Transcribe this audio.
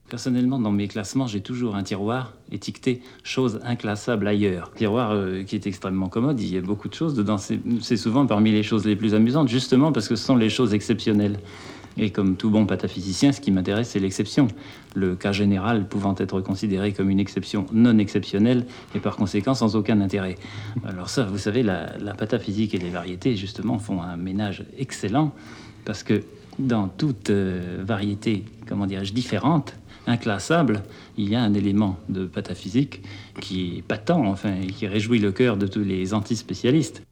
Personnellement, dans mes classements, j'ai toujours un tiroir étiqueté choses inclassables ailleurs. Tiroir qui est extrêmement commode, il y a beaucoup de choses dedans. C'est souvent parmi les choses les plus amusantes, justement parce que ce sont les choses exceptionnelles. Et comme tout bon pataphysicien, ce qui m'intéresse, c'est l'exception. Le cas général pouvant être considéré comme une exception non exceptionnelle et par conséquent sans aucun intérêt. Alors ça, vous savez, la pataphysique et les variétés, justement, font un ménage excellent parce que dans toute variété, comment dirais-je, différente, inclassable, il y a un élément de pataphysique qui est patent, enfin, et qui réjouit le cœur de tous les antispécialistes.